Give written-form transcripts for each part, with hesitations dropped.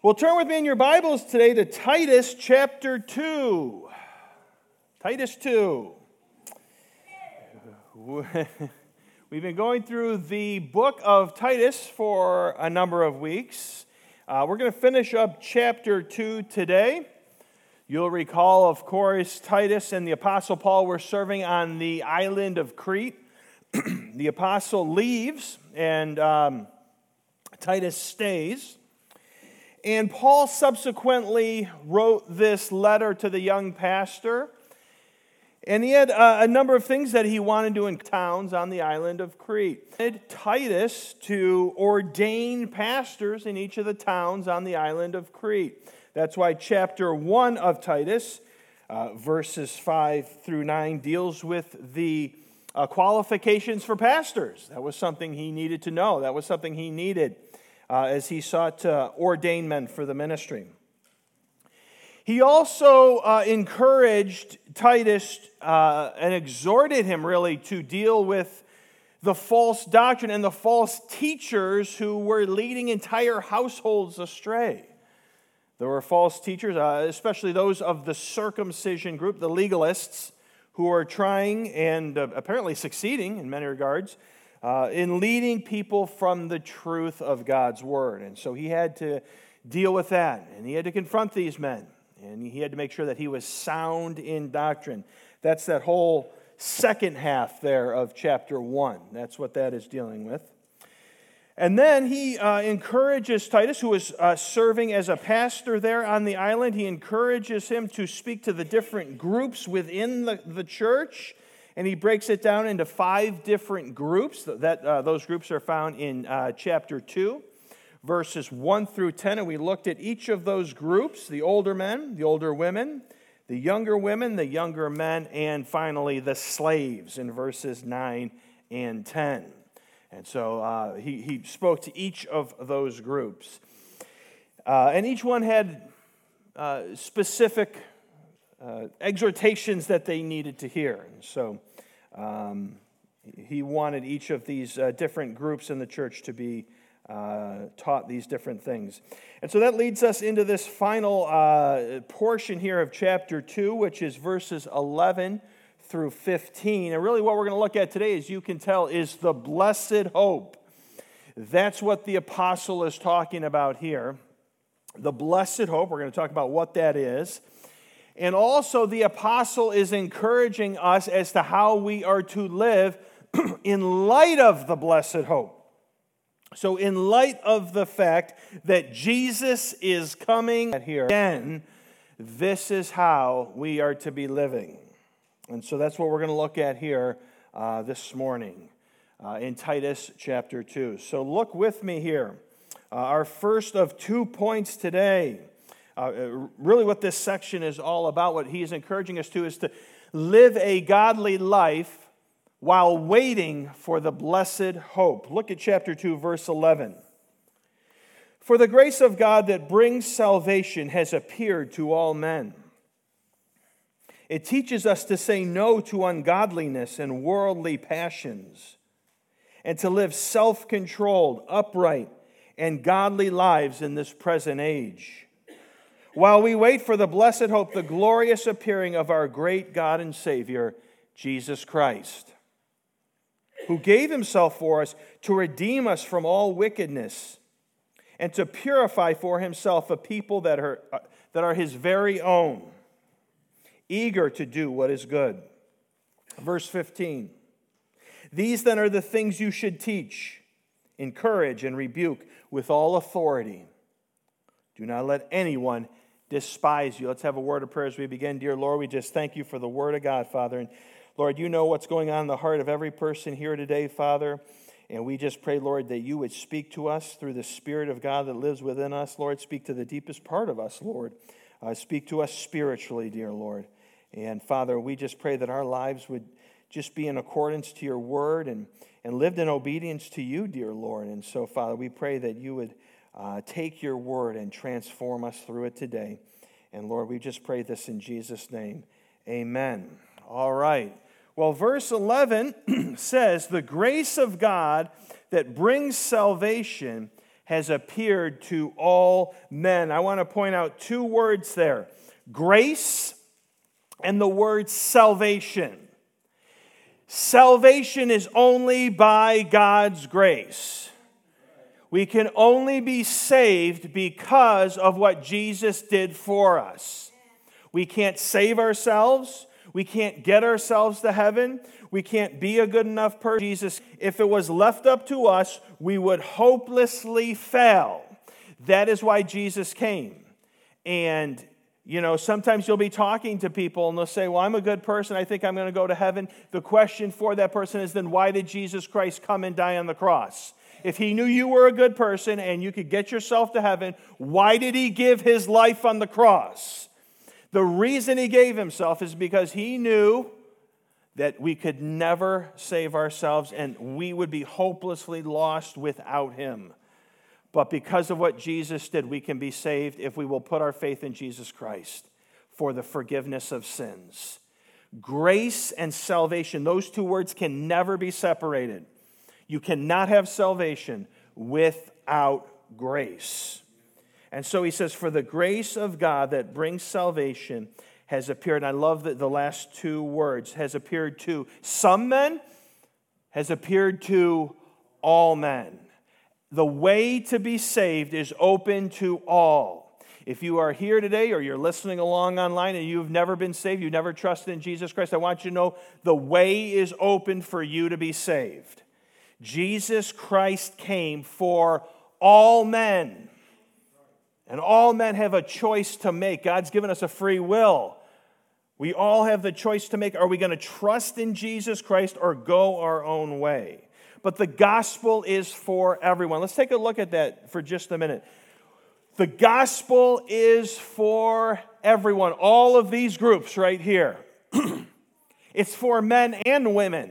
Well, turn with me in your Bibles today to Titus chapter 2. Titus 2. We've been going through the book of Titus for a number of weeks. We're going to finish up chapter 2 today. You'll recall, of course, Titus and the Apostle Paul were serving on the island of Crete. The apostle leaves and Titus stays. And Paul subsequently wrote this letter to the young pastor. And he had a number of things that he wanted to do in towns on the island of Crete. He wanted Titus to ordain pastors in each of the towns on the island of Crete. That's why chapter 1 of Titus, verses 5 through 9, deals with the qualifications for pastors. That was something he needed to know. That was something he needed as he sought to ordain men for the ministry. He also encouraged Titus and exhorted him really to deal with the false doctrine and the false teachers who were leading entire households astray. There were false teachers, especially those of the circumcision group, the legalists, who are trying and apparently succeeding in many regards in leading people from the truth of God's word. And so he had to deal with that, and he had to confront these men, and he had to make sure that he was sound in doctrine. That's that whole second half there of chapter 1. That's what that is dealing with. And then he encourages Titus, who is serving as a pastor there on the island. He encourages him to speak to the different groups within the church. And he breaks it down into 5 different groups. Those groups are found in chapter 2, verses 1 through 10. And we looked at each of those groups: the older men, the older women, the younger women, the younger men, and finally the slaves in verses 9 and 10. And so he spoke to each of those groups. And each one had specific exhortations that they needed to hear. And so he wanted each of these different groups in the church to be taught these different things. And so that leads us into this final portion here of chapter 2, which is verses 11 through 15. And really what we're going to look at today, as you can tell, is the blessed hope. That's what the apostle is talking about here. The blessed hope. We're going to talk about what that is. And also the apostle is encouraging us as to how we are to live in light of the blessed hope. So in light of the fact that Jesus is coming here again, this is how we are to be living. And so that's what we're going to look at here this morning in Titus chapter 2. So look with me here. Our first of 2 points today. Really what this section is all about, what he is encouraging us to, is to live a godly life while waiting for the blessed hope. Look at chapter 2, verse 11. For the grace of God that brings salvation has appeared to all men. It teaches us to say no to ungodliness and worldly passions, and to live self-controlled, upright, and godly lives in this present age, while we wait for the blessed hope, the glorious appearing of our great God and Savior, Jesus Christ, who gave himself for us to redeem us from all wickedness and to purify for himself a people that are his very own, eager to do what is good. Verse 15. These then are the things you should teach, encourage, and rebuke with all authority. Do not let anyone despise you. Let's have a word of prayer as we begin. Dear Lord, we just thank you for the word of God, Father. And Lord, you know what's going on in the heart of every person here today, Father. And we just pray, Lord, that you would speak to us through the Spirit of God that lives within us. Lord, speak to the deepest part of us, Lord. Speak to us spiritually, dear Lord. And Father, we just pray that our lives would just be in accordance to your word and lived in obedience to you, dear Lord. And so, Father, we pray that you would take your word and transform us through it today. And Lord, we just pray this in Jesus' name. Amen. All right. Well, verse 11 says, the grace of God that brings salvation has appeared to all men. I want to point out two words there: grace and the word salvation. Salvation is only by God's grace. We can only be saved because of what Jesus did for us. We can't save ourselves. We can't get ourselves to heaven. We can't be a good enough person. Jesus, if it was left up to us, we would hopelessly fail. That is why Jesus came. And sometimes you'll be talking to people and they'll say, well, I'm a good person. I think I'm going to go to heaven. The question for that person is then why did Jesus Christ come and die on the cross? If he knew you were a good person and you could get yourself to heaven, why did he give his life on the cross? The reason he gave himself is because he knew that we could never save ourselves and we would be hopelessly lost without him. But because of what Jesus did, we can be saved if we will put our faith in Jesus Christ for the forgiveness of sins. Grace and salvation, those two words can never be separated. You cannot have salvation without grace. And so he says, for the grace of God that brings salvation has appeared. And I love the last two words, has appeared to some men, has appeared to all men. The way to be saved is open to all. If you are here today or you're listening along online and you've never been saved, you've never trusted in Jesus Christ, I want you to know the way is open for you to be saved. Jesus Christ came for all men. And all men have a choice to make. God's given us a free will. We all have the choice to make. Are we going to trust in Jesus Christ or go our own way? But the gospel is for everyone. Let's take a look at that for just a minute. The gospel is for everyone. All of these groups right here. It's for men and women.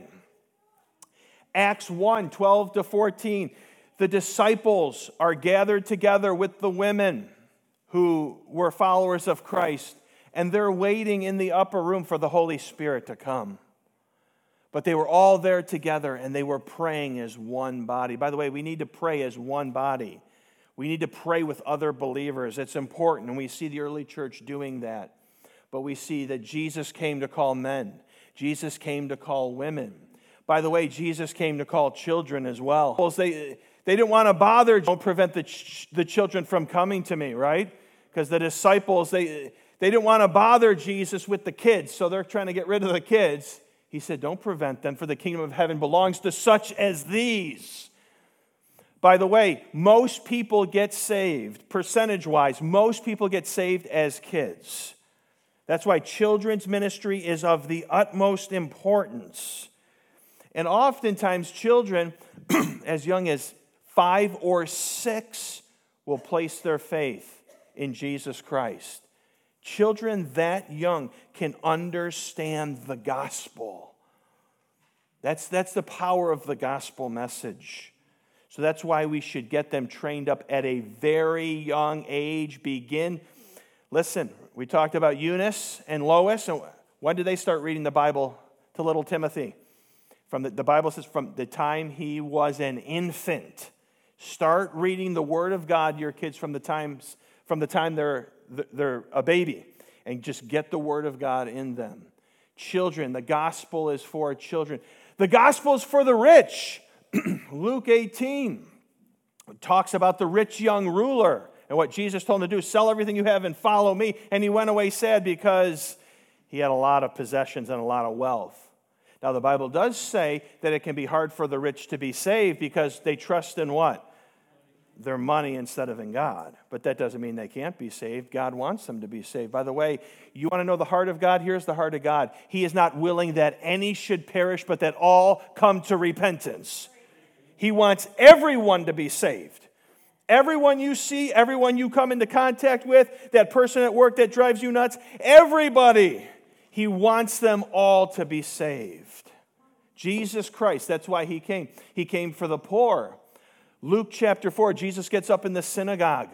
Acts 1, 12 to 14. The disciples are gathered together with the women who were followers of Christ, and they're waiting in the upper room for the Holy Spirit to come. But they were all there together, and they were praying as one body. By the way, we need to pray as one body. We need to pray with other believers. It's important, and we see the early church doing that. But we see that Jesus came to call men. Jesus came to call women. By the way, Jesus came to call children as well. They didn't want to bother. Don't prevent the children from coming to me, right? Because the disciples, they didn't want to bother Jesus with the kids, so they're trying to get rid of the kids. He said, don't prevent them, for the kingdom of heaven belongs to such as these. By the way, most people get saved, percentage-wise, most people get saved as kids. That's why children's ministry is of the utmost importance. And oftentimes children, as young as 5 or 6, will place their faith in Jesus Christ. Children that young can understand the gospel. That's the power of the gospel message. So that's why we should get them trained up at a very young age. Listen, we talked about Eunice and Lois. And when did they start reading the Bible to little Timothy? The Bible says from the time he was an infant. Start reading the Word of God, your kids, from the time they're a baby, and just get the Word of God in them. Children, the gospel is for children. The gospel is for the rich. Luke 18 talks about the rich young ruler and what Jesus told him to do. Sell everything you have and follow me. And he went away sad because he had a lot of possessions and a lot of wealth. Now, the Bible does say that it can be hard for the rich to be saved because they trust in what? Their money instead of in God. But that doesn't mean they can't be saved. God wants them to be saved. By the way, you want to know the heart of God? Here's the heart of God. He is not willing that any should perish, but that all come to repentance. He wants everyone to be saved. Everyone you see, everyone you come into contact with, that person at work that drives you nuts, everybody. He wants them all to be saved. Jesus Christ, that's why he came. He came for the poor. Luke chapter 4, Jesus gets up in the synagogue.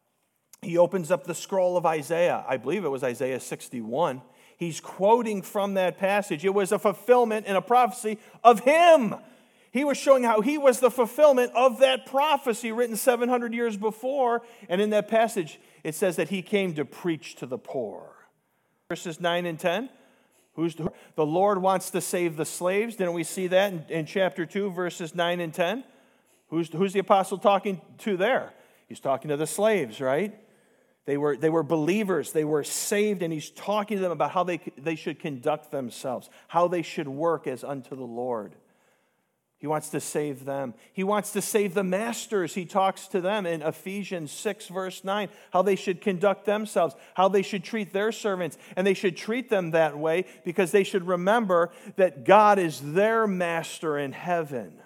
He opens up the scroll of Isaiah. I believe it was Isaiah 61. He's quoting from that passage. It was a fulfillment and a prophecy of him. He was showing how he was the fulfillment of that prophecy written 700 years before. And in that passage, it says that he came to preach to the poor. Verses 9 and 10. The Lord wants to save the slaves. Didn't we see that in chapter 2, verses 9 and 10? Who's the apostle talking to there? He's talking to the slaves, right? They were believers. They were saved, and he's talking to them about how they should conduct themselves, how they should work as unto the Lord. He wants to save them. He wants to save the masters. He talks to them in Ephesians 6, verse 9, how they should conduct themselves, how they should treat their servants, and they should treat them that way because they should remember that God is their master in heaven.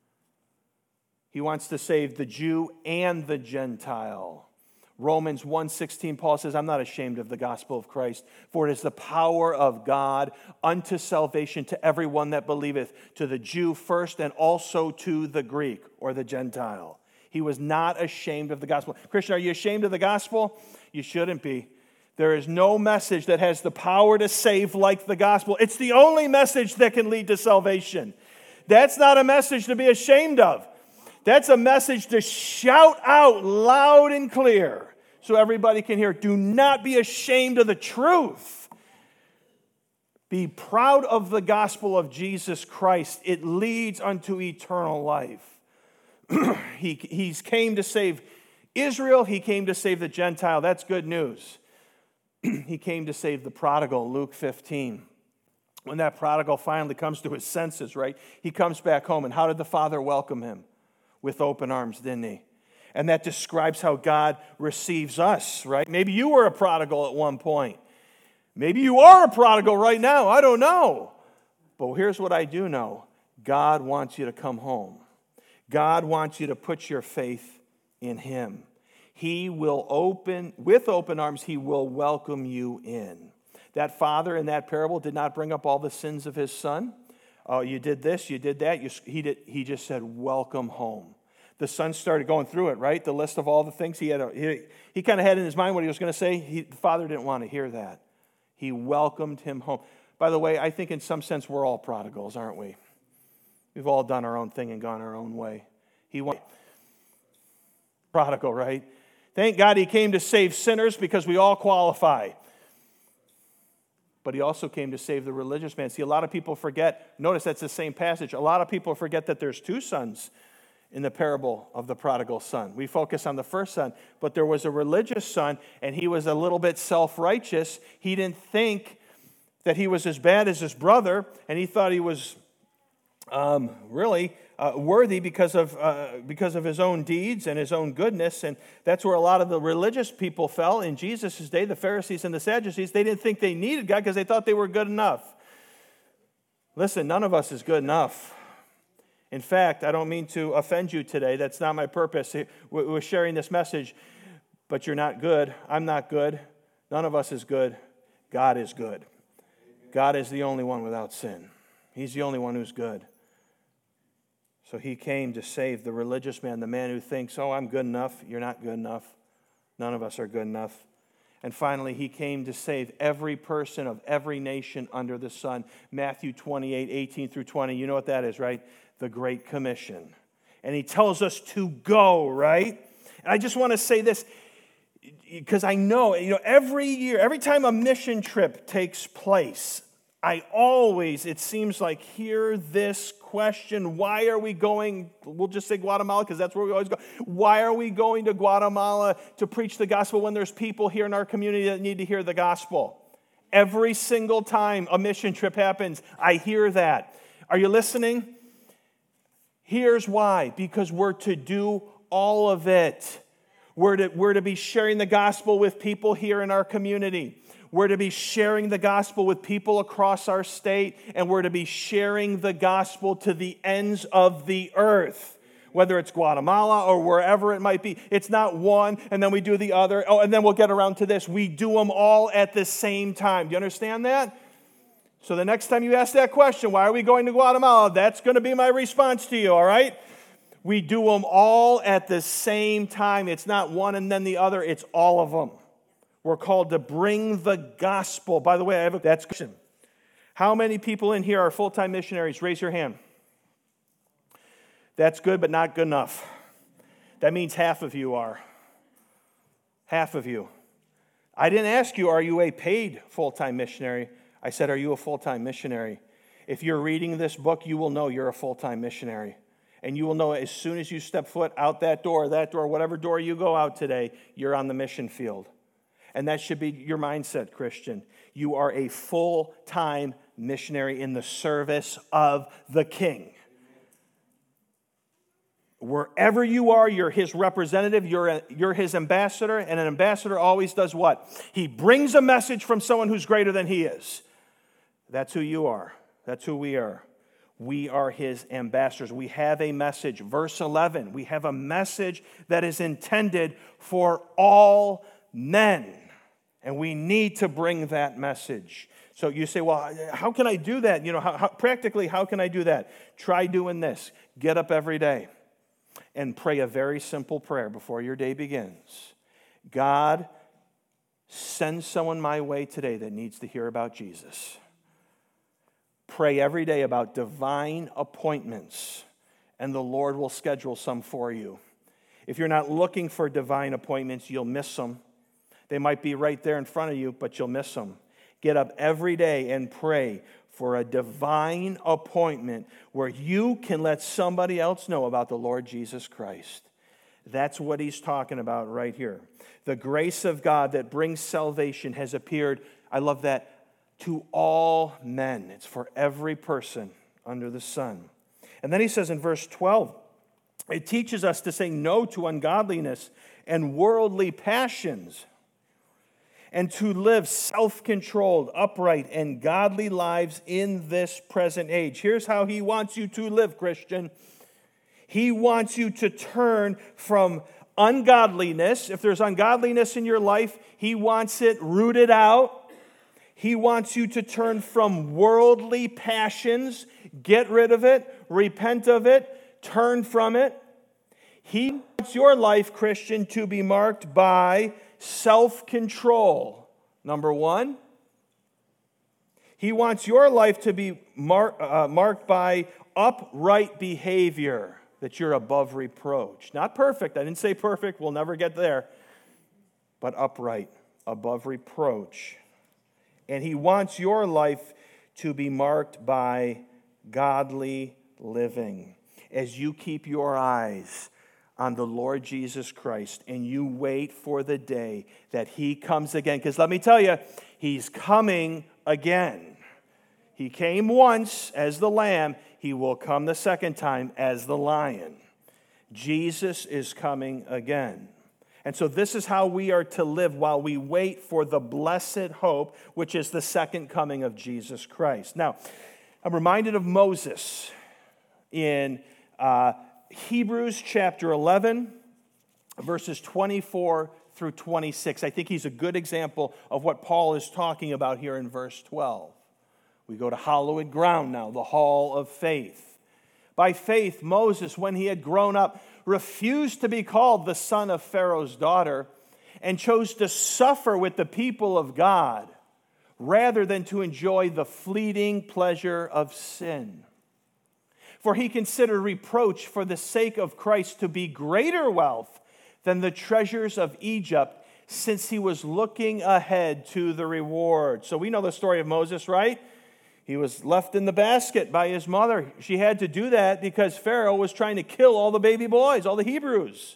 He wants to save the Jew and the Gentile. Romans 1:16, Paul says, I'm not ashamed of the gospel of Christ, for it is the power of God unto salvation to everyone that believeth, to the Jew first and also to the Greek or the Gentile. He was not ashamed of the gospel. Christian, are you ashamed of the gospel? You shouldn't be. There is no message that has the power to save like the gospel. It's the only message that can lead to salvation. That's not a message to be ashamed of. That's a message to shout out loud and clear so everybody can hear. Do not be ashamed of the truth. Be proud of the gospel of Jesus Christ. It leads unto eternal life. He came to save Israel. He came to save the Gentile. That's good news. He came to save the prodigal, Luke 15. When that prodigal finally comes to his senses, right? He comes back home. And how did the father welcome him? With open arms, didn't he? And that describes how God receives us, right? Maybe you were a prodigal at one point. Maybe you are a prodigal right now. I don't know. But here's what I do know. God wants you to come home. God wants you to put your faith in him. He will with open arms, he will welcome you in. That father in that parable did not bring up all the sins of his son. Oh, you did this, you did that. He just said, welcome home. The son started going through it, right? The list of all the things he kind of had in his mind what he was going to say. The father didn't want to hear that. He welcomed him home. By the way, I think in some sense we're all prodigals, aren't we? We've all done our own thing and gone our own way. Prodigal, right? Thank God he came to save sinners because we all qualify. But he also came to save the religious man. See, a lot of people forget, notice that's the same passage. A lot of people forget that there's two sons in the parable of the prodigal son. We focus on the first son, but there was a religious son, and he was a little bit self-righteous. He didn't think that he was as bad as his brother, and he thought he was really worthy because of his own deeds and his own goodness. And that's where a lot of the religious people fell in Jesus' day, the Pharisees and the Sadducees. They didn't think they needed God because they thought they were good enough. Listen, none of us is good enough. In fact, I don't mean to offend you today. That's not my purpose. We're sharing this message, but you're not good. I'm not good. None of us is good. God is good. God is the only one without sin. He's the only one who's good. So he came to save the religious man, the man who thinks, oh, I'm good enough. You're not good enough. None of us are good enough. And finally, he came to save every person of every nation under the sun. Matthew 28:18-20. You know what that is, right? The Great Commission. And he tells us to go, right? And I just want to say this, because I know, every year, every time a mission trip takes place, I always, it seems like, hear this question: why are we going, we'll just say Guatemala because that's where we always go. Why are we going to Guatemala to preach the gospel when there's people here in our community that need to hear the gospel? Every single time a mission trip happens, I hear that. Are you listening? Here's why. Because we're to do all of it. We're to be sharing the gospel with people here in our community. We're to be sharing the gospel with people across our state, and we're to be sharing the gospel to the ends of the earth, whether it's Guatemala or wherever it might be. It's not one, and then we do the other. Oh, and then we'll get around to this. We do them all at the same time. Do you understand that? So the next time you ask that question, why are we going to Guatemala? That's going to be my response to you, all right? We do them all at the same time. It's not one and then the other. It's all of them. We're called to bring the gospel. By the way, I have a question. How many people in here are full-time missionaries? Raise your hand. That's good, but not good enough. That means half of you are. Half of you. I didn't ask you, are you a paid full-time missionary? I said, are you a full-time missionary? If you're reading this book, you will know you're a full-time missionary. And you will know as soon as you step foot out that door, whatever door you go out today, you're on the mission field. And that should be your mindset, Christian. You are a full-time missionary in the service of the King. Wherever you are, you're his representative, you're his ambassador, and an ambassador always does what? He brings a message from someone who's greater than he is. That's who you are. That's who we are. We are his ambassadors. We have a message. Verse 11, we have a message that is intended for all men. And we need to bring that message. So you say, well, how can I do that? Practically, how can I do that? Try doing this. Get up every day and pray a very simple prayer before your day begins. God, send someone my way today that needs to hear about Jesus. Pray every day about divine appointments, and the Lord will schedule some for you. If you're not looking for divine appointments, you'll miss them. They might be right there in front of you, but you'll miss them. Get up every day and pray for a divine appointment where you can let somebody else know about the Lord Jesus Christ. That's what he's talking about right here. The grace of God that brings salvation has appeared, I love that, to all men. It's for every person under the sun. And then he says in verse 12, it teaches us to say no to ungodliness and worldly passions, and to live self-controlled, upright, and godly lives in this present age. Here's how he wants you to live, Christian. He wants you to turn from ungodliness. If there's ungodliness in your life, he wants it rooted out. He wants you to turn from worldly passions, get rid of it, repent of it, turn from it. He wants your life, Christian, to be marked by self-control. Number one, he wants your life to be marked by upright behavior, that you're above reproach. Not perfect. I didn't say perfect. We'll never get there. But upright, above reproach. And he wants your life to be marked by godly living. As you keep your eyes on the Lord Jesus Christ and you wait for the day that he comes again. Because let me tell you, he's coming again. He came once as the lamb. He will come the second time as the lion. Jesus is coming again. And so this is how we are to live while we wait for the blessed hope, which is the second coming of Jesus Christ. Now, I'm reminded of Moses in Hebrews chapter 11, verses 24 through 26. I think he's a good example of what Paul is talking about here in verse 12. We go to hallowed ground now, the hall of faith. By faith, Moses, when he had grown up, refused to be called the son of Pharaoh's daughter and chose to suffer with the people of God rather than to enjoy the fleeting pleasure of sin. For he considered reproach for the sake of Christ to be greater wealth than the treasures of Egypt, since he was looking ahead to the reward. So we know the story of Moses, right? He was left in the basket by his mother. She had to do that because Pharaoh was trying to kill all the baby boys, all the Hebrews.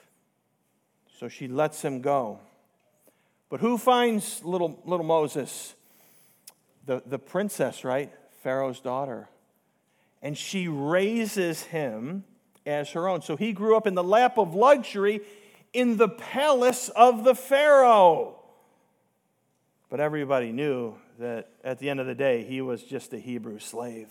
So she lets him go. But who finds little Moses? The princess, right? Pharaoh's daughter. And she raises him as her own. So he grew up in the lap of luxury in the palace of the Pharaoh. But everybody knew that at the end of the day, he was just a Hebrew slave.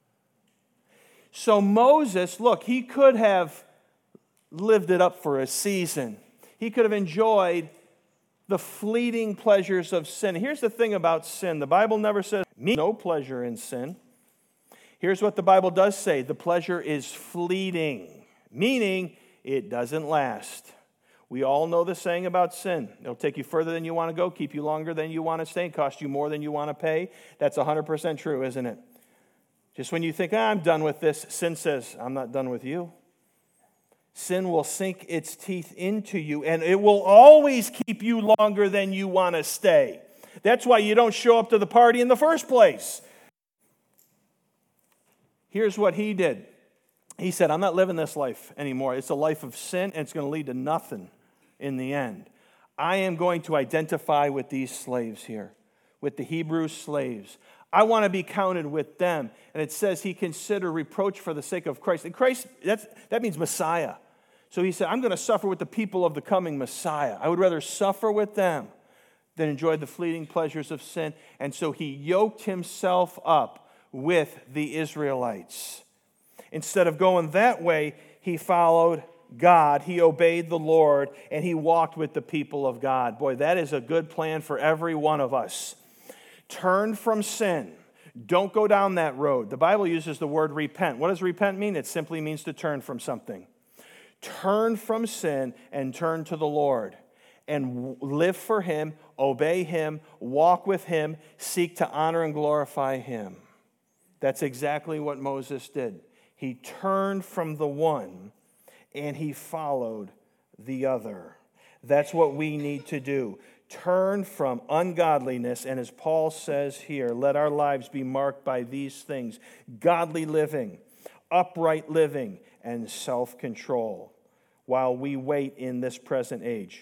So Moses, look, he could have lived it up for a season. He could have enjoyed the fleeting pleasures of sin. Here's the thing about sin. The Bible never says no pleasure in sin. Here's what the Bible does say. The pleasure is fleeting, meaning it doesn't last. We all know the saying about sin. It'll take you further than you want to go, keep you longer than you want to stay, cost you more than you want to pay. That's 100% true, isn't it? Just when you think, I'm done with this, sin says, I'm not done with you. Sin will sink its teeth into you, and it will always keep you longer than you want to stay. That's why you don't show up to the party in the first place. Here's what he did. He said, I'm not living this life anymore. It's a life of sin, and it's going to lead to nothing in the end. I am going to identify with these slaves here, with the Hebrew slaves. I want to be counted with them. And it says he considered reproach for the sake of Christ. And Christ, that means Messiah. So he said, I'm going to suffer with the people of the coming Messiah. I would rather suffer with them than enjoy the fleeting pleasures of sin. And so he yoked himself up with the Israelites. Instead of going that way, he followed God, he obeyed the Lord, and he walked with the people of God. Boy, that is a good plan for every one of us. Turn from sin. Don't go down that road. The Bible uses the word repent. What does repent mean? It simply means to turn from something. Turn from sin and turn to the Lord and live for him, obey him, walk with him, seek to honor and glorify him. That's exactly what Moses did. He turned from the one and he followed the other. That's what we need to do. Turn from ungodliness, and as Paul says here, let our lives be marked by these things: godly living, upright living, and self-control, while we wait in this present age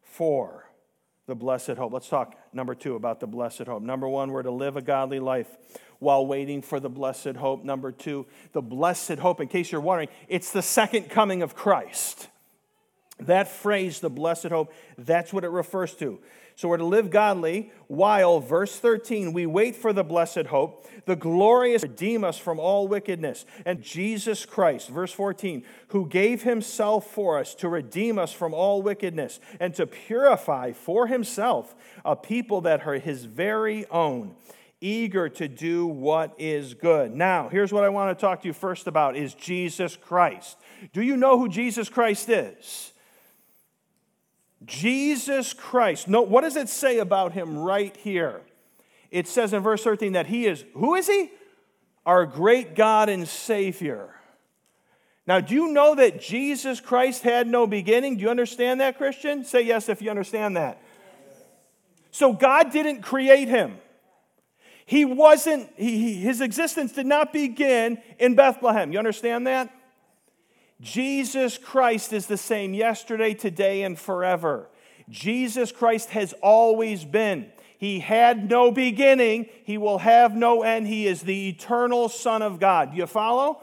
for the blessed hope. Let's talk, number 2, about the blessed hope. Number 1, we're to live a godly life while waiting for the blessed hope. Number 2, the blessed hope, in case you're wondering, it's the second coming of Christ. That phrase, the blessed hope, that's what it refers to. So we're to live godly while, verse 13, we wait for the blessed hope, the glorious redeem us from all wickedness. And Jesus Christ, verse 14, who gave himself for us to redeem us from all wickedness and to purify for himself a people that are his very own, eager to do what is good. Now, here's what I want to talk to you first about is Jesus Christ. Do you know who Jesus Christ is? Jesus Christ. No, what does it say about him right here? It says in verse 13 that he is, who is he? Our great God and Savior. Now, do you know that Jesus Christ had no beginning? Do you understand that, Christian? Say yes if you understand that. So God didn't create him. He wasn't, his existence did not begin in Bethlehem. You understand that? Jesus Christ is the same yesterday, today, and forever. Jesus Christ has always been. He had no beginning. He will have no end. He is the eternal Son of God. Do you follow?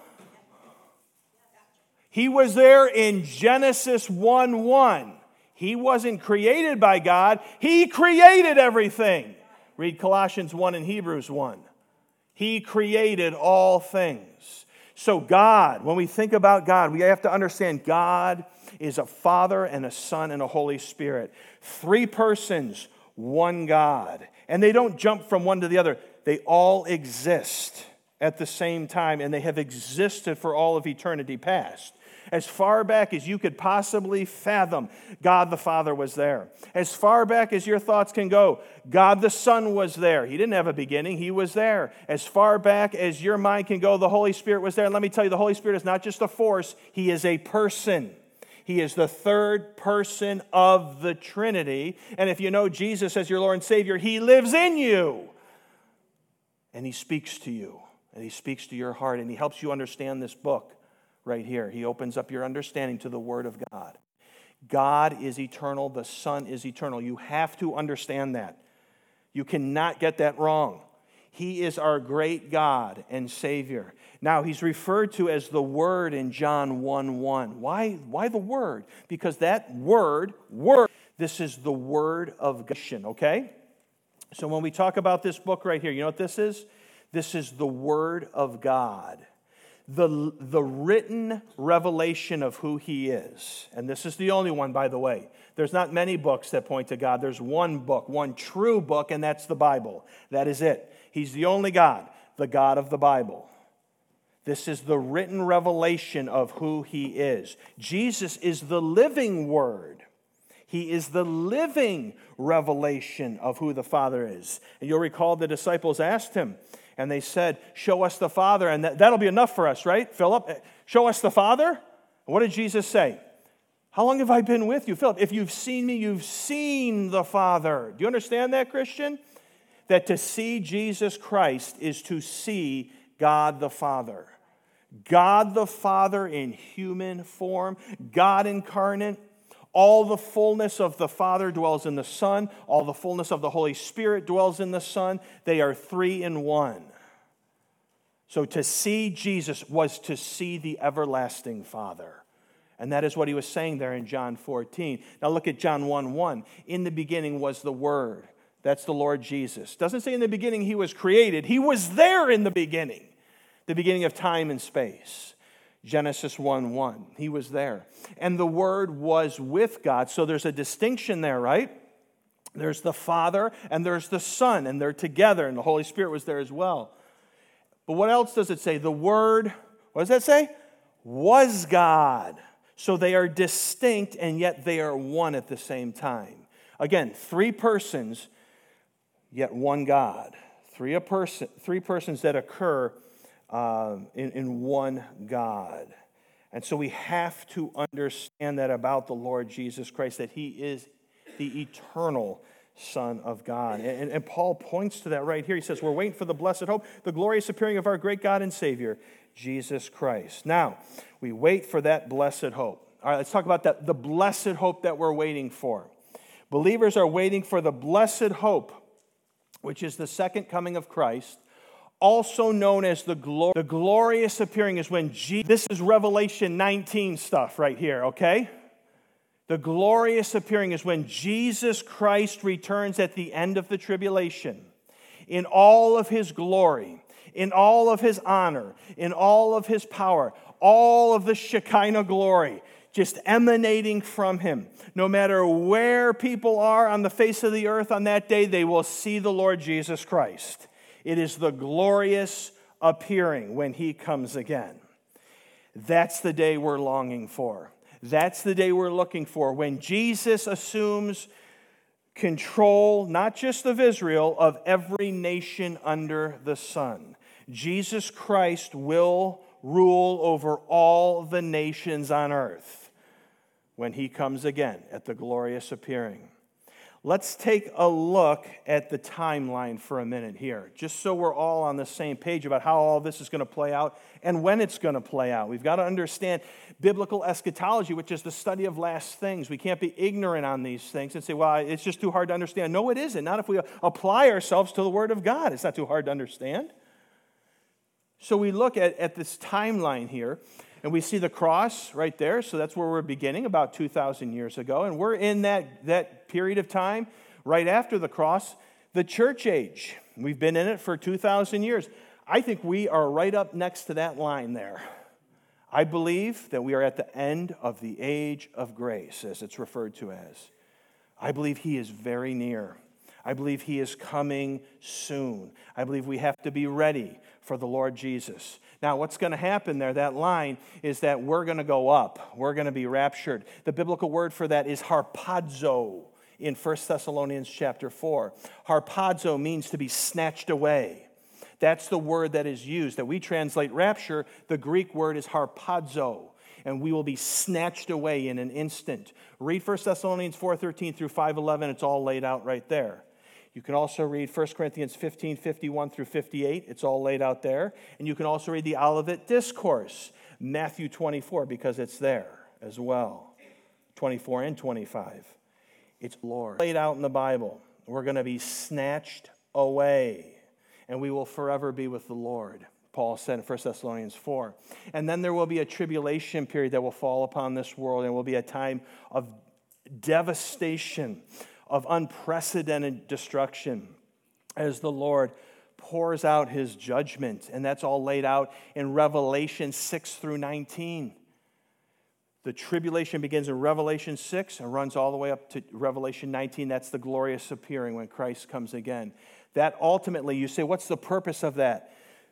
He was there in Genesis 1:1. He wasn't created by God. He created everything. Read Colossians 1 and Hebrews 1. He created all things. So God, when we think about God, we have to understand God is a Father and a Son and a Holy Spirit. 3 persons, one God. And they don't jump from one to the other. They all exist at the same time, and they have existed for all of eternity past. As far back as you could possibly fathom, God the Father was there. As far back as your thoughts can go, God the Son was there. He didn't have a beginning. He was there. As far back as your mind can go, the Holy Spirit was there. And let me tell you, the Holy Spirit is not just a force. He is a person. He is the third person of the Trinity. And if you know Jesus as your Lord and Savior, He lives in you. And He speaks to you. And He speaks to your heart. And He helps you understand this book. Right here. He opens up your understanding to the Word of God. God is eternal. The Son is eternal. You have to understand that. You cannot get that wrong. He is our great God and Savior. Now, He's referred to as the Word in John 1:1. Why the Word? Because that word, this is the Word of God, okay? So when we talk about this book right here, you know what this is? This is the Word of God. The written revelation of who He is. And this is the only one, by the way. There's not many books that point to God. There's one book, one true book, and that's the Bible. That is it. He's the only God, the God of the Bible. This is the written revelation of who He is. Jesus is the living Word. He is the living revelation of who the Father is. And you'll recall the disciples asked Him, and they said, show us the Father, and that'll be enough for us, right, Philip? Show us the Father? What did Jesus say? How long have I been with you, Philip? If you've seen me, you've seen the Father. Do you understand that, Christian? That to see Jesus Christ is to see God the Father. God the Father in human form, God incarnate. All the fullness of the Father dwells in the Son. All the fullness of the Holy Spirit dwells in the Son. They are three in one. So to see Jesus was to see the everlasting Father. And that is what he was saying there in John 14. Now look at John 1:1. In the beginning was the Word. That's the Lord Jesus. Doesn't say in the beginning he was created. He was there in the beginning of time and space. Genesis 1:1. He was there. And the Word was with God. So there's a distinction there, right? There's the Father and there's the Son, and they're together, and the Holy Spirit was there as well. But what else does it say? The Word, what does that say? Was God. So they are distinct, and yet they are one at the same time. Again, three persons, yet one God. Three persons that occur in one God. And so we have to understand that about the Lord Jesus Christ, that he is the eternal Son of God. And Paul points to that right here. He says, we're waiting for the blessed hope, the glorious appearing of our great God and Savior, Jesus Christ. Now, we wait for that blessed hope. All right, let's talk about that, the blessed hope that we're waiting for. Believers are waiting for the blessed hope, which is the second coming of Christ, also known as the glorious appearing is when this is Revelation 19 stuff right here, okay? The glorious appearing is when Jesus Christ returns at the end of the tribulation in all of his glory, in all of his honor, in all of his power, all of the Shekinah glory just emanating from him. No matter where people are on the face of the earth on that day, they will see the Lord Jesus Christ. It is the glorious appearing when he comes again. That's the day we're longing for. That's the day we're looking for, when Jesus assumes control, not just of Israel, of every nation under the sun. Jesus Christ will rule over all the nations on earth when he comes again at the glorious appearing. Let's take a look at the timeline for a minute here, just so we're all on the same page about how all this is going to play out and when it's going to play out. We've got to understand biblical eschatology, which is the study of last things. We can't be ignorant on these things and say, well, it's just too hard to understand. No, it isn't. Not if we apply ourselves to the Word of God. It's not too hard to understand. So we look at this timeline here, and we see the cross right there. So that's where we're beginning, about 2,000 years ago. And we're in that period of time right after the cross, the church age. We've been in it for 2,000 years. I think we are right up next to that line there. I believe that we are at the end of the age of grace, as it's referred to as. I believe he is very near. I believe he is coming soon. I believe we have to be ready for the Lord Jesus. Now, what's going to happen there, that line, is that we're going to go up. We're going to be raptured. The biblical word for that is harpazo in 1 Thessalonians chapter 4. Harpazo means to be snatched away. That's the word that is used. That we translate rapture, the Greek word is harpazo. And we will be snatched away in an instant. Read 1 Thessalonians 4:13 through 5:11. It's all laid out right there. You can also read 1 Corinthians 15:51 through 58. It's all laid out there. And you can also read the Olivet Discourse, Matthew 24, because it's there as well. 24 and 25. It's Lord laid out in the Bible. We're going to be snatched away, and we will forever be with the Lord, Paul said in 1 Thessalonians 4. And then there will be a tribulation period that will fall upon this world, and it will be a time of devastation, of unprecedented destruction, as the Lord pours out his judgment. And that's all laid out in Revelation 6 through 19. The tribulation begins in Revelation 6 and runs all the way up to Revelation 19. That's the glorious appearing when Christ comes again. That ultimately, you say, what's the purpose of that?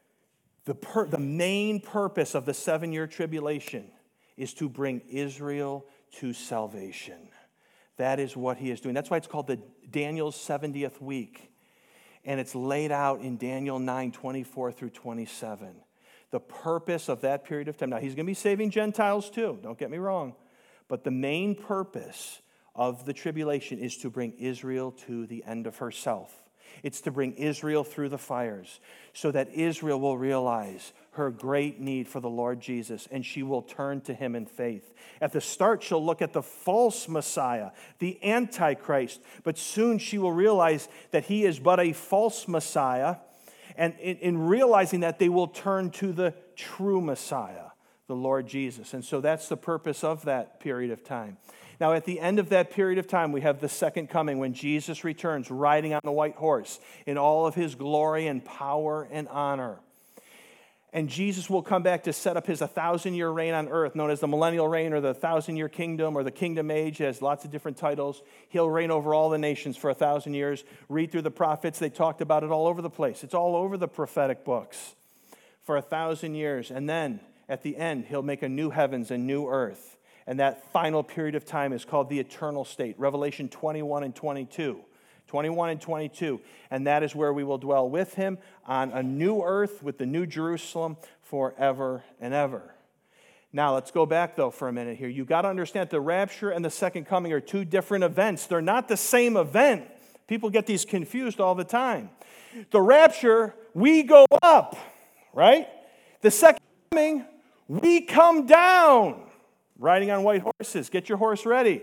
The main purpose of the 7-year tribulation is to bring Israel to salvation. That is what he is doing. That's why it's called the Daniel's 70th week. And it's laid out in Daniel 9:24 through 27. The purpose of that period of time. Now, he's going to be saving Gentiles too, don't get me wrong. But the main purpose of the tribulation is to bring Israel to the end of herself. It's to bring Israel through the fires so that Israel will realize her great need for the Lord Jesus, and she will turn to him in faith. At the start, she'll look at the false Messiah, the Antichrist, but soon she will realize that he is but a false Messiah, and in realizing that, they will turn to the true Messiah, the Lord Jesus. And so that's the purpose of that period of time. Now, at the end of that period of time, we have the second coming when Jesus returns riding on the white horse in all of his glory and power and honor. And Jesus will come back to set up his 1,000-year reign on earth, known as the millennial reign or the 1,000-year kingdom or the kingdom age. It has lots of different titles. He'll reign over all the nations for 1,000 years. Read through the prophets. They talked about it all over the place. It's all over the prophetic books for 1,000 years. And then at the end, he'll make a new heavens and new earth. And that final period of time is called the eternal state, Revelation 21 and 22. 21 and 22. And that is where we will dwell with him on a new earth with the new Jerusalem forever and ever. Now, let's go back, though, for a minute here. You've got to understand the rapture and the second coming are two different events. They're not the same event. People get these confused all the time. The rapture, we go up, right? The second coming, we come down. Riding on white horses. Get your horse ready.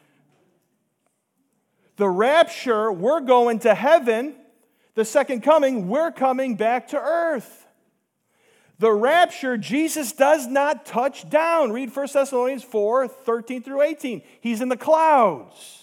The rapture, we're going to heaven. The second coming, we're coming back to earth. The rapture, Jesus does not touch down. Read 1 Thessalonians 4, 13 through 18. He's in the clouds.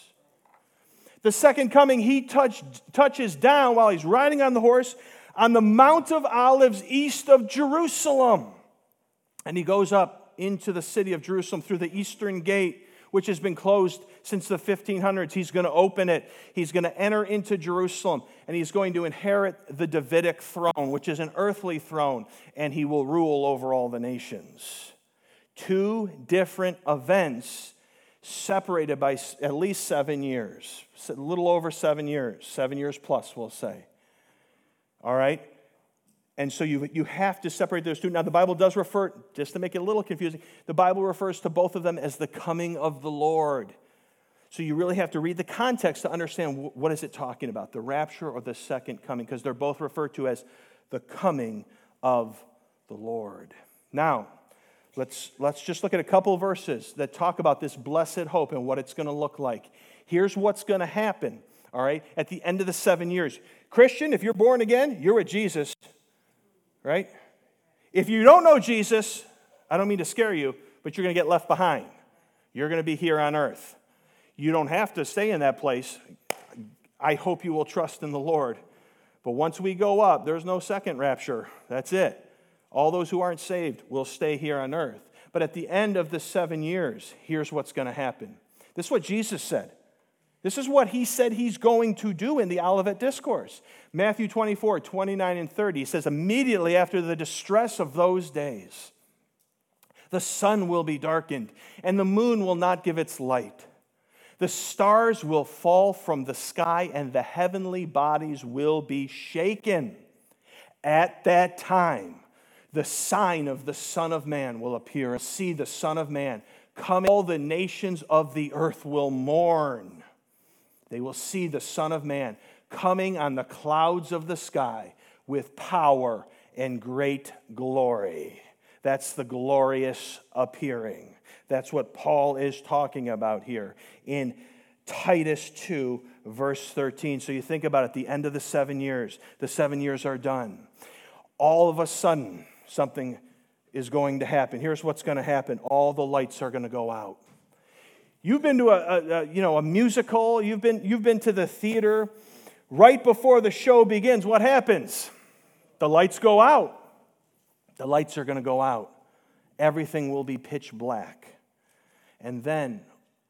The second coming, he touches down while he's riding on the horse on the Mount of Olives east of Jerusalem. And he goes up into the city of Jerusalem through the eastern gate, which has been closed since the 1500s. He's going to open it. He's going to enter into Jerusalem, and he's going to inherit the Davidic throne, which is an earthly throne, and he will rule over all the nations. Two different events separated by at least 7 years, a little over 7 years, 7 years plus, we'll say. All right? And so you have to separate those two. Now, the Bible does refer, just to make it a little confusing, the Bible refers to both of them as the coming of the Lord. So you really have to read the context to understand what is it talking about, the rapture or the second coming, because they're both referred to as the coming of the Lord. Now, let's just look at a couple of verses that talk about this blessed hope and what it's going to look like. Here's what's going to happen, all right, at the end of the 7 years. Christian, if you're born again, you're with Jesus. Right? If you don't know Jesus, I don't mean to scare you, but you're going to get left behind. You're going to be here on earth. You don't have to stay in that place. I hope you will trust in the Lord. But once we go up, there's no second rapture. That's it. All those who aren't saved will stay here on earth. But at the end of the 7 years, here's what's going to happen. This is what Jesus said. This is what he said he's going to do in the Olivet Discourse. Matthew 24, 29 and 30. He says, immediately after the distress of those days, the sun will be darkened, and the moon will not give its light. The stars will fall from the sky, and the heavenly bodies will be shaken. At that time, the sign of the Son of Man will appear. And see the Son of Man coming. All the nations of the earth will mourn. They will see the Son of Man coming on the clouds of the sky with power and great glory. That's the glorious appearing. That's what Paul is talking about here in Titus 2, verse 13. So you think about it, the end of the 7 years are done. All of a sudden, something is going to happen. Here's what's going to happen. All the lights are going to go out. You've been to a musical, you've been to the theater. Right before the show begins, what happens? The lights go out. The lights are going to go out. Everything will be pitch black. And then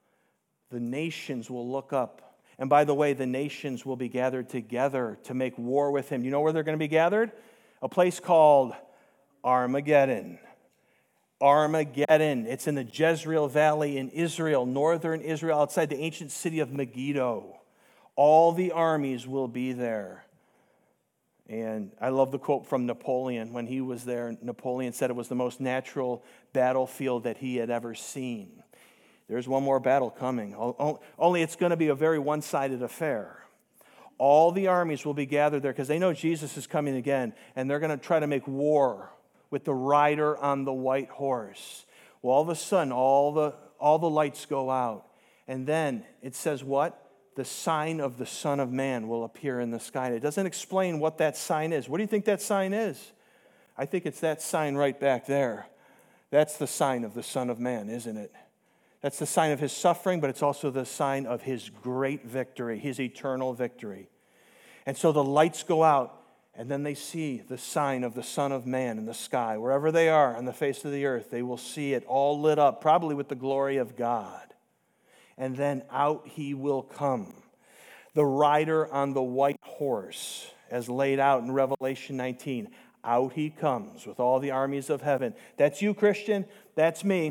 the nations will look up. And by the way, the nations will be gathered together to make war with him. You know where they're going to be gathered? A place called Armageddon. Armageddon. It's in the Jezreel Valley in Israel, northern Israel, outside the ancient city of Megiddo. All the armies will be there. And I love the quote from Napoleon. When he was there, Napoleon said it was the most natural battlefield that he had ever seen. There's one more battle coming, only it's going to be a very one-sided affair. All the armies will be gathered there because they know Jesus is coming again, and they're going to try to make war with the rider on the white horse. Well, all of a sudden, all the lights go out. And then it says what? The sign of the Son of Man will appear in the sky. It doesn't explain what that sign is. What do you think that sign is? I think it's that sign right back there. That's the sign of the Son of Man, isn't it? That's the sign of his suffering, but it's also the sign of his great victory, his eternal victory. And so the lights go out, and then they see the sign of the Son of Man in the sky. Wherever they are on the face of the earth, they will see it all lit up, probably with the glory of God. And then out he will come. The rider on the white horse, as laid out in Revelation 19. Out he comes with all the armies of heaven. That's you, Christian. That's me.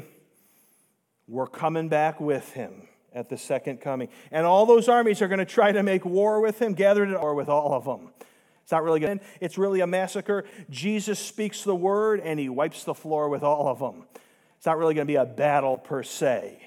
We're coming back with him at the second coming. And all those armies are going to try to make war with him, gathered at war with all of them. It's not really good. It's really a massacre. Jesus speaks the word, and he wipes the floor with all of them. It's not really going to be a battle per se.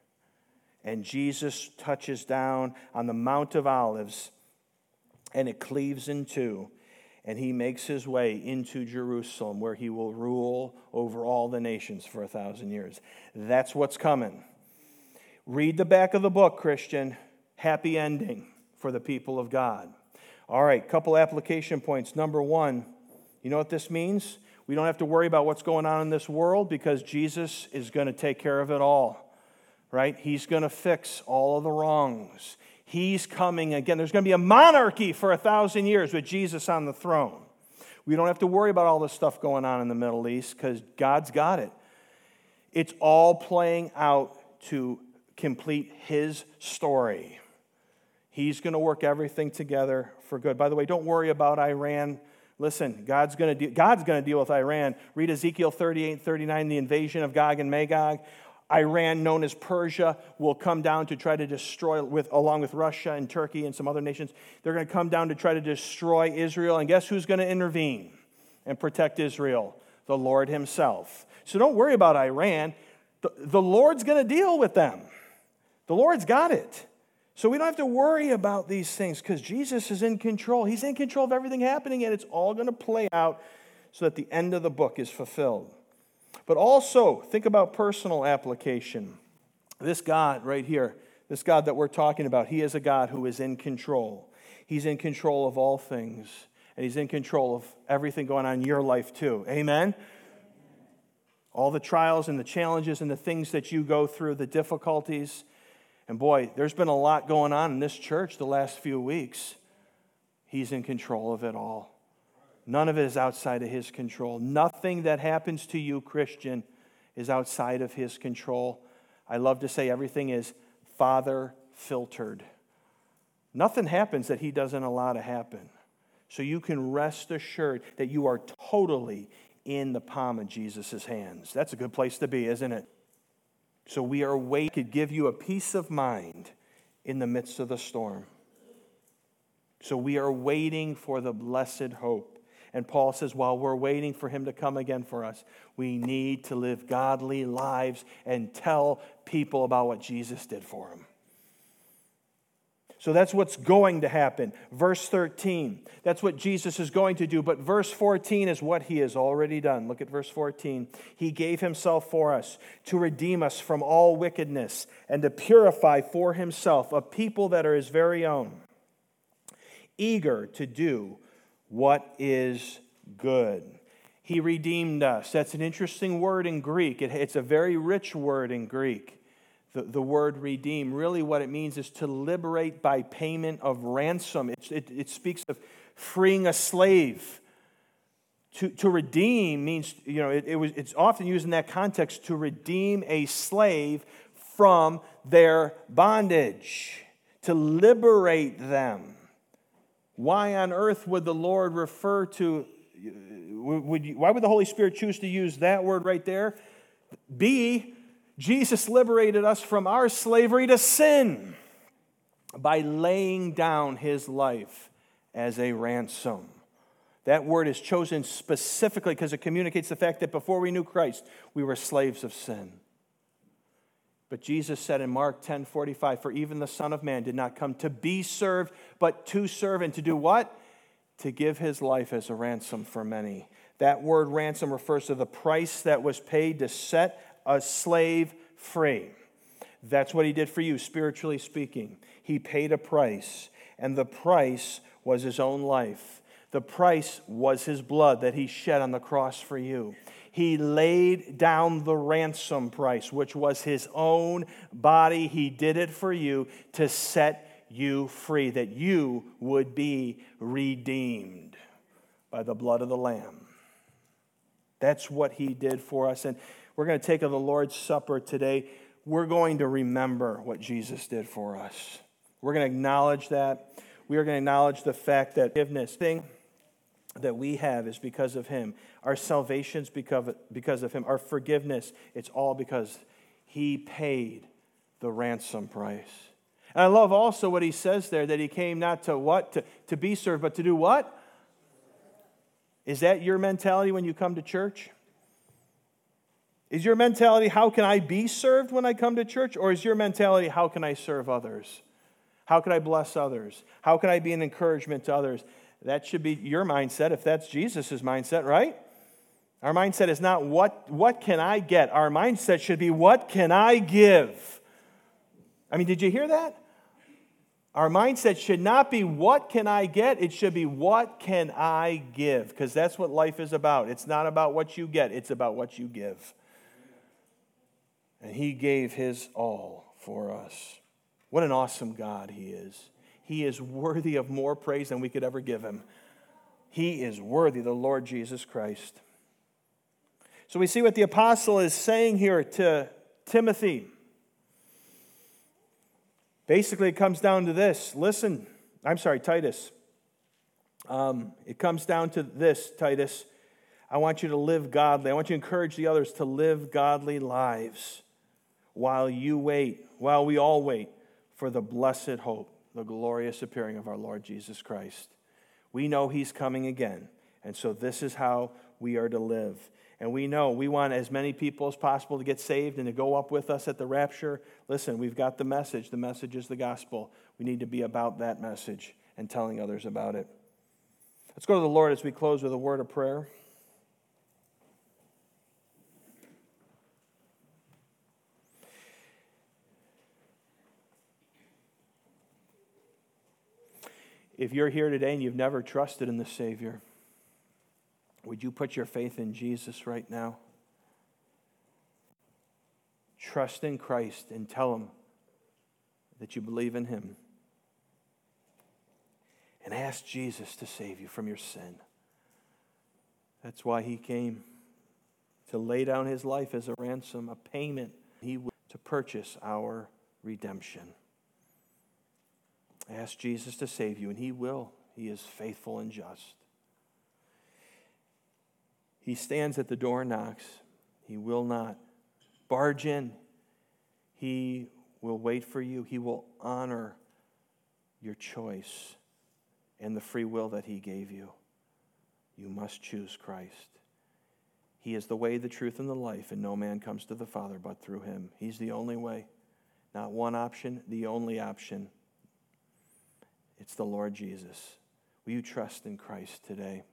And Jesus touches down on the Mount of Olives, and it cleaves in two, and he makes his way into Jerusalem, where he will rule over all the nations for 1,000 years. That's what's coming. Read the back of the book, Christian. Happy ending for the people of God. All right, couple application points. Number one, you know what this means? We don't have to worry about what's going on in this world because Jesus is going to take care of it all. Right? He's going to fix all of the wrongs. He's coming again. There's going to be a monarchy for 1,000 years with Jesus on the throne. We don't have to worry about all this stuff going on in the Middle East because God's got it. It's all playing out to complete his story. He's going to work everything together for good. By the way, don't worry about Iran. Listen, God's going to deal with Iran. Read Ezekiel 38 and 39, the invasion of Gog and Magog. Iran, known as Persia, will come down to try to destroy, along with Russia and Turkey and some other nations. They're going to come down to try to destroy Israel. And guess who's going to intervene and protect Israel? The Lord himself. So don't worry about Iran. The Lord's going to deal with them. The Lord's got it. So we don't have to worry about these things because Jesus is in control. He's in control of everything happening, and it's all going to play out so that the end of the book is fulfilled. But also, think about personal application. This God right here, this God that we're talking about, he is a God who is in control. He's in control of all things, and he's in control of everything going on in your life too. Amen? All the trials and the challenges and the things that you go through, the difficulties. And boy, there's been a lot going on in this church the last few weeks. He's in control of it all. None of it is outside of his control. Nothing that happens to you, Christian, is outside of his control. I love to say everything is Father filtered. Nothing happens that he doesn't allow to happen. So you can rest assured that you are totally in the palm of Jesus' hands. That's a good place to be, isn't it? So we are waiting to give you a peace of mind in the midst of the storm. So we are waiting for the blessed hope. And Paul says, while we're waiting for him to come again for us, we need to live godly lives and tell people about what Jesus did for them. So that's what's going to happen. Verse 13, that's what Jesus is going to do. But verse 14 is what he has already done. Look at verse 14. He gave himself for us to redeem us from all wickedness and to purify for himself a people that are his very own, eager to do what is good. He redeemed us. That's an interesting word in Greek. It's a very rich word in Greek. The word redeem, really what it means is to liberate by payment of ransom. It speaks of freeing a slave. To redeem means, it's often used in that context, to redeem a slave from their bondage, to liberate them. Why on earth would the Lord refer to, why would the Holy Spirit choose to use that word right there? Jesus liberated us from our slavery to sin by laying down his life as a ransom. That word is chosen specifically because it communicates the fact that before we knew Christ, we were slaves of sin. But Jesus said in Mark 10:45, "For even the Son of Man did not come to be served, but to serve," and to do what? To give his life as a ransom for many. That word ransom refers to the price that was paid to set a slave free. That's what he did for you, spiritually speaking. He paid a price, and the price was his own life. The price was his blood that he shed on the cross for you. He laid down the ransom price, which was his own body. He did it for you to set you free, that you would be redeemed by the blood of the Lamb. That's what he did for us. And we're going to take the Lord's Supper today. We're going to remember what Jesus did for us. We're going to acknowledge that. We are going to acknowledge the fact that forgiveness thing that we have is because of him. Our salvation's because of him. Our forgiveness, it's all because he paid the ransom price. And I love also what he says there, that he came not to what? To be served, but to do what? Is that your mentality when you come to church? Is your mentality, how can I be served when I come to church? Or is your mentality, how can I serve others? How can I bless others? How can I be an encouragement to others? That should be your mindset if that's Jesus' mindset, right? Our mindset is not what can I get? Our mindset should be what can I give? I mean, did you hear that? Our mindset should not be what can I get? It should be what can I give? Because that's what life is about. It's not about what you get. It's about what you give. And he gave his all for us. What an awesome God he is. He is worthy of more praise than we could ever give him. He is worthy, the Lord Jesus Christ. So we see what the apostle is saying here to Timothy. Basically, it comes down to this. Titus. It comes down to this, Titus. I want you to live godly. I want you to encourage the others to live godly lives while we all wait for the blessed hope, the glorious appearing of our Lord Jesus Christ. We know he's coming again, and so this is how we are to live. And we know we want as many people as possible to get saved and to go up with us at the rapture. Listen, we've got the message. The message is the gospel. We need to be about that message and telling others about it. Let's go to the Lord as we close with a word of prayer. If you're here today and you've never trusted in the Savior, would you put your faith in Jesus right now? Trust in Christ and tell him that you believe in him. And ask Jesus to save you from your sin. That's why he came, to lay down his life as a ransom, a payment to purchase our redemption. Ask Jesus to save you, and he will. He is faithful and just. He stands at the door and knocks. He will not barge in. He will wait for you. He will honor your choice and the free will that he gave you. You must choose Christ. He is the way, the truth, and the life, and no man comes to the Father but through him. He's the only way. Not one option, the only option. It's the Lord Jesus. Will you trust in Christ today?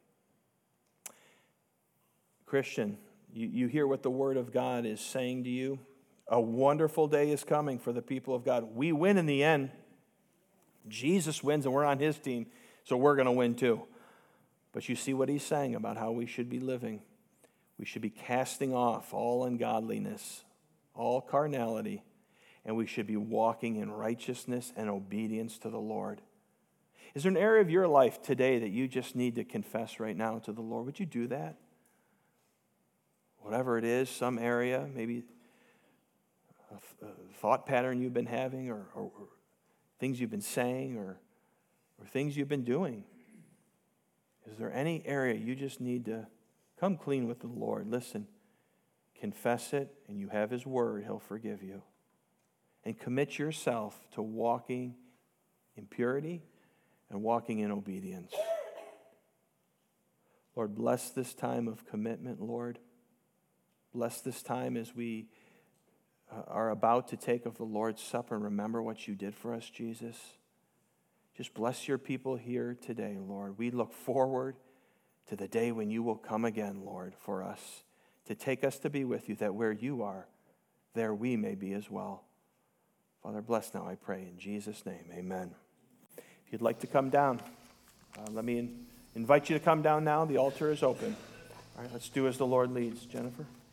Christian, you hear what the Word of God is saying to you. A wonderful day is coming for the people of God. We win in the end. Jesus wins and we're on his team, so we're going to win too. But you see what he's saying about how we should be living. We should be casting off all ungodliness, all carnality, and we should be walking in righteousness and obedience to the Lord. Is there an area of your life today that you just need to confess right now to the Lord? Would you do that? Whatever it is, some area, maybe a thought pattern you've been having or things you've been saying or things you've been doing. Is there any area you just need to come clean with the Lord? Listen, confess it, and you have his word. He'll forgive you. And commit yourself to walking in purity and walking in obedience. Lord, bless this time of commitment, Lord. Bless this time as we are about to take of the Lord's Supper and remember what you did for us, Jesus. Just bless your people here today, Lord. We look forward to the day when you will come again, Lord, for us, to take us to be with you, that where you are, there we may be as well. Father, bless now, I pray, in Jesus' name, amen. If you'd like to come down, let me invite you to come down now. The altar is open. All right, let's do as the Lord leads. Jennifer?